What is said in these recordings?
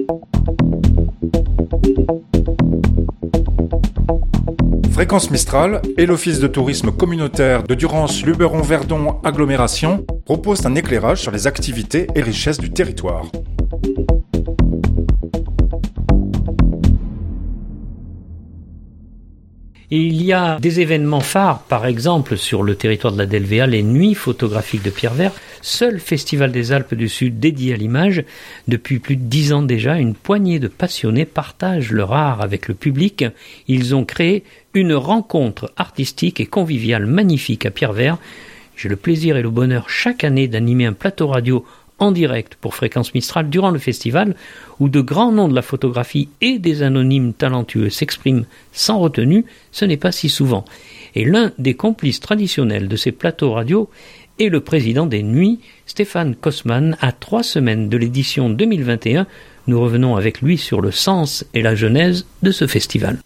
Fréquence Mistral et l'Office de tourisme communautaire de Durance-Luberon-Verdon Agglomération proposent un éclairage sur les activités et richesses du territoire. Il y a des événements phares, par exemple sur le territoire de la Delvéa, les Nuits photographiques de Pierrevert, seul festival des Alpes du Sud dédié à l'image. Depuis plus de 10 ans déjà, une poignée de passionnés partagent leur art avec le public. Ils ont créé une rencontre artistique et conviviale magnifique à Pierrevert. J'ai le plaisir et le bonheur chaque année d'animer un plateau radio en direct pour Fréquence Mistral durant le festival, où de grands noms de la photographie et des anonymes talentueux s'expriment sans retenue. Ce n'est pas si souvent. Et l'un des complices traditionnels de ces plateaux radio est le président des Nuits, Stéphane Kosman. À 3 semaines de l'édition 2021, nous revenons avec lui sur le sens et la genèse de ce festival.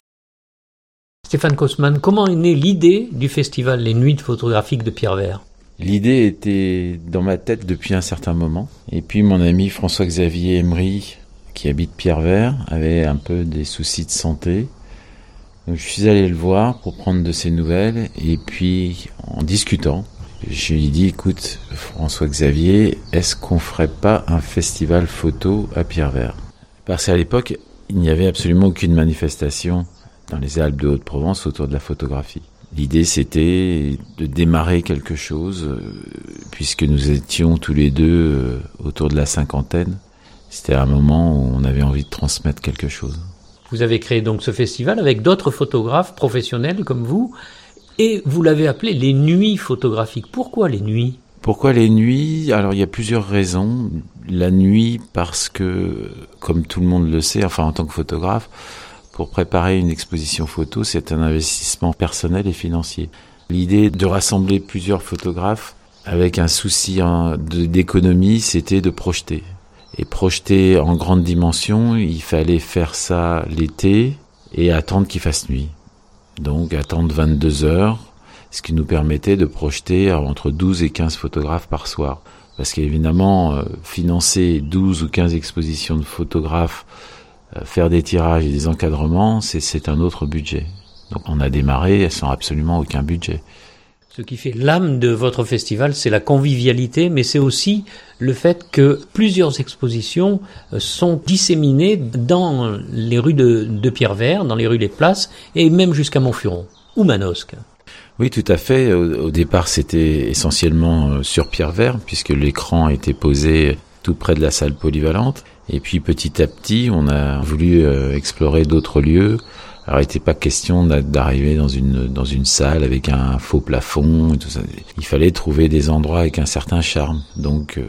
Stéphane Kosman, comment est née l'idée du festival Les Nuits photographiques de Pierrevert ? L'idée était dans ma tête depuis un certain moment. Et puis mon ami François-Xavier Emery, qui habite Pierrevert, avait un peu des soucis de santé. Donc je suis allé le voir pour prendre de ses nouvelles. Et puis en discutant, je lui ai dit, écoute François-Xavier, est-ce qu'on ferait pas un festival photo à Pierrevert ? Parce qu'à l'époque, il n'y avait absolument aucune manifestation dans les Alpes de Haute-Provence autour de la photographie. L'idée, c'était de démarrer quelque chose, puisque nous étions tous les deux autour de la cinquantaine. C'était un moment où on avait envie de transmettre quelque chose. Vous avez créé donc ce festival avec d'autres photographes professionnels comme vous, et vous l'avez appelé les Nuits photographiques. Pourquoi les Nuits ? Pourquoi les Nuits ? Alors, il y a plusieurs raisons. La nuit, parce que, comme tout le monde le sait, enfin en tant que photographe, pour préparer une exposition photo, c'est un investissement personnel et financier. L'idée de rassembler plusieurs photographes avec un souci d'économie, c'était de projeter. Et projeter en grande dimension, il fallait faire ça l'été et attendre qu'il fasse nuit. Donc attendre 22 heures, ce qui nous permettait de projeter entre 12 et 15 photographes par soir. Parce qu'évidemment, financer 12 ou 15 expositions de photographes, faire des tirages et des encadrements, c'est un autre budget. Donc on a démarré sans absolument aucun budget. Ce qui fait l'âme de votre festival, c'est la convivialité, mais c'est aussi le fait que plusieurs expositions sont disséminées dans les rues de Pierrevert, dans les rues des Places, et même jusqu'à Montfuron, ou Manosque. Oui, tout à fait. Au départ, c'était essentiellement sur Pierrevert, puisque l'écran était posé tout près de la salle polyvalente. Et puis petit à petit, on a voulu explorer d'autres lieux. Alors il n'était pas question d'arriver dans une salle avec un faux plafond et tout ça. Il fallait trouver des endroits avec un certain charme. Donc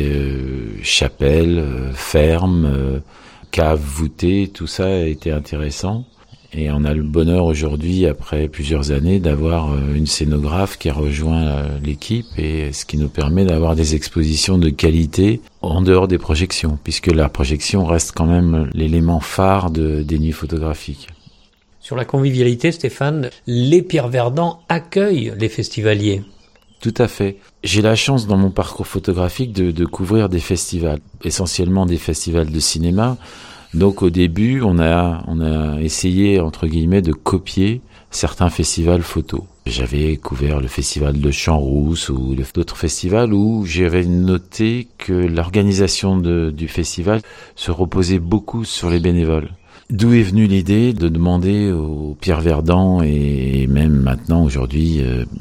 chapelle, ferme, cave voûtée, tout ça a été intéressant. Et on a le bonheur aujourd'hui, après plusieurs années, d'avoir une scénographe qui a rejoint l'équipe, et ce qui nous permet d'avoir des expositions de qualité en dehors des projections, puisque la projection reste quand même l'élément phare des nuits photographiques. Sur la convivialité, Stéphane, les Pierreverdans accueillent les festivaliers. Tout à fait. J'ai la chance dans mon parcours photographique de couvrir des festivals, essentiellement des festivals de cinéma. Donc au début, on a essayé, entre guillemets, de copier certains festivals photos. J'avais couvert le festival de Champs-Rousse ou d'autres festivals où j'avais noté que l'organisation du festival se reposait beaucoup sur les bénévoles. D'où est venue l'idée de demander aux Pierreverdans, et même maintenant aujourd'hui,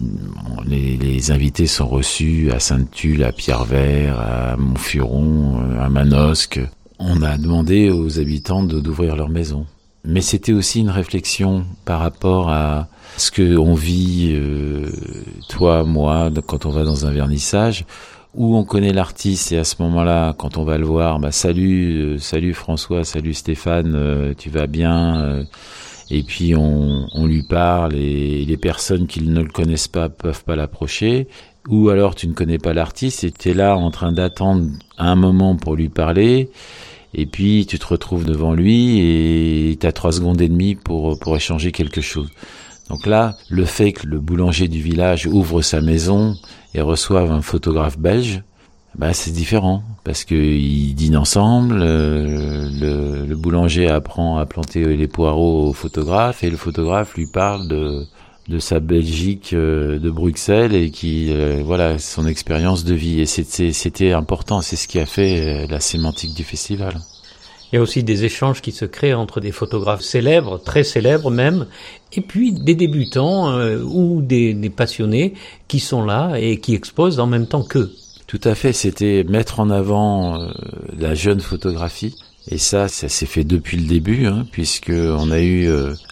les invités sont reçus à Sainte-Tulle, à Pierrevert, à Montfuron, à Manosque. On a demandé aux habitants d'ouvrir leur maison. Mais c'était aussi une réflexion par rapport à ce qu'on vit, toi, moi, quand on va dans un vernissage, où on connaît l'artiste, et à ce moment-là, quand on va le voir, salut François, salut Stéphane, tu vas bien, et puis on lui parle, et les personnes qui ne le connaissent pas peuvent pas l'approcher. Ou alors tu ne connais pas l'artiste et tu es là en train d'attendre un moment pour lui parler, et puis tu te retrouves devant lui et tu as 3 secondes et demie pour échanger quelque chose. Donc là, le fait que le boulanger du village ouvre sa maison et reçoive un photographe belge, c'est différent, parce qu'ils dînent ensemble, boulanger apprend à planter les poireaux au photographe et le photographe lui parle de sa Belgique, de Bruxelles et voilà, son expérience de vie. Et c'était important, c'est ce qui a fait la sémantique du festival. Il y a aussi des échanges qui se créent entre des photographes célèbres, très célèbres même, et puis des débutants ou des passionnés qui sont là et qui exposent en même temps qu'eux. Tout à fait, c'était mettre en avant la jeune photographie. Et ça s'est fait depuis le début, puisque on a eu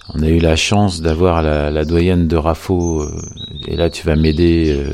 la chance d'avoir la doyenne de Rafo, et là tu vas m'aider,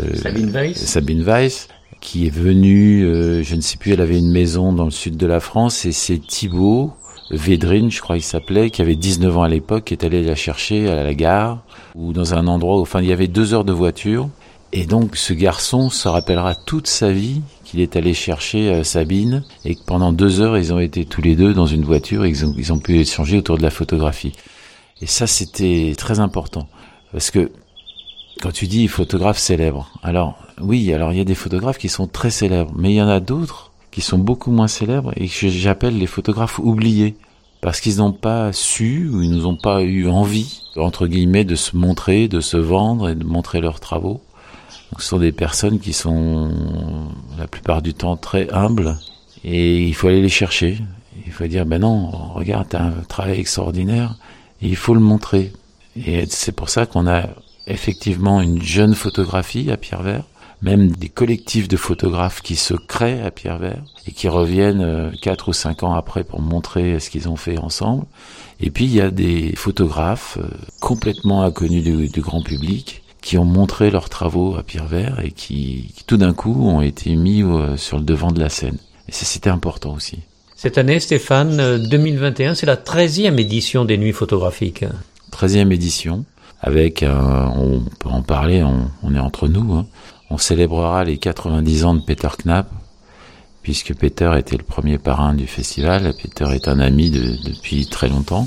Sabine Weiss, qui est venue, je ne sais plus, elle avait une maison dans le sud de la France, et c'est Thibaut Védrine, je crois qu'il s'appelait, qui avait 19 ans à l'époque, qui est allé la chercher à la gare, ou dans un endroit, il y avait 2 heures de voiture, et donc ce garçon se rappellera toute sa vie qu'il est allé chercher Sabine, et que pendant 2 heures, ils ont été tous les deux dans une voiture, et ils ont pu échanger autour de la photographie. Et ça, c'était très important, parce que quand tu dis photographe célèbre, alors oui, il y a des photographes qui sont très célèbres, mais il y en a d'autres qui sont beaucoup moins célèbres et que j'appelle les photographes oubliés, parce qu'ils n'ont pas su ou ils n'ont pas eu envie, entre guillemets, de se montrer, de se vendre et de montrer leurs travaux. Donc, ce sont des personnes qui sont la plupart du temps très humbles et il faut aller les chercher. Il faut dire, non, regarde, t'as un travail extraordinaire et il faut le montrer. Et c'est pour ça qu'on a effectivement une jeune photographie à Pierrevert, même des collectifs de photographes qui se créent à Pierrevert et qui reviennent 4 ou 5 ans après pour montrer ce qu'ils ont fait ensemble. Et puis il y a des photographes complètement inconnus du grand public qui ont montré leurs travaux à Pierrevert et qui tout d'un coup ont été mis sur le devant de la scène. Et ça, c'était important aussi. Cette année, Stéphane, 2021, c'est la 13e édition des Nuits photographiques. 13e édition, avec, on peut en parler, on est entre nous, On célébrera les 90 ans de Peter Knapp, puisque Peter était le premier parrain du festival. Peter est un ami depuis très longtemps.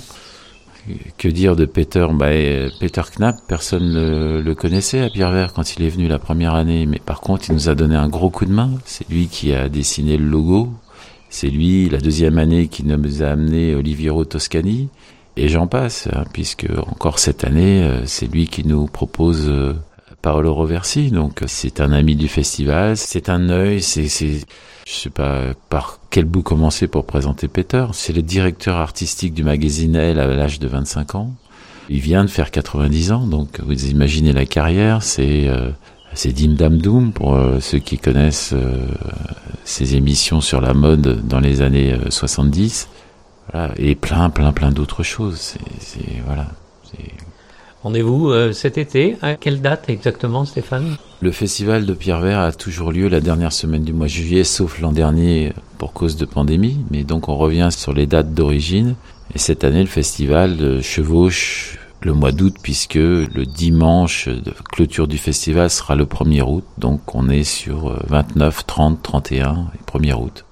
Que dire de Peter ? Peter Knapp, personne ne le connaissait à Pierrevert quand il est venu la première année, mais par contre, il nous a donné un gros coup de main. C'est lui qui a dessiné le logo. C'est lui, la 2e année, qui nous a amené Oliviero Toscani. Et j'en passe, puisque encore cette année, c'est lui qui nous propose Paolo Roversi. Donc c'est un ami du festival, c'est un œil, je sais pas par quel bout commencer pour présenter Peter. C'est le directeur artistique du magazine Elle à l'âge de 25 ans. Il vient de faire 90 ans, donc vous imaginez la carrière. C'est Dim Dam Doom pour ceux qui connaissent ses émissions sur la mode dans les années 70. Voilà, et plein d'autres choses. Voilà. Rendez-vous cet été. À quelle date exactement, Stéphane ? Le festival de Pierrevert a toujours lieu la dernière semaine du mois de juillet, sauf l'an dernier pour cause de pandémie. Mais donc on revient sur les dates d'origine. Et cette année, le festival chevauche le mois d'août, puisque le dimanche de clôture du festival sera le 1er août. Donc on est sur 29, 30, 31 et 1er août.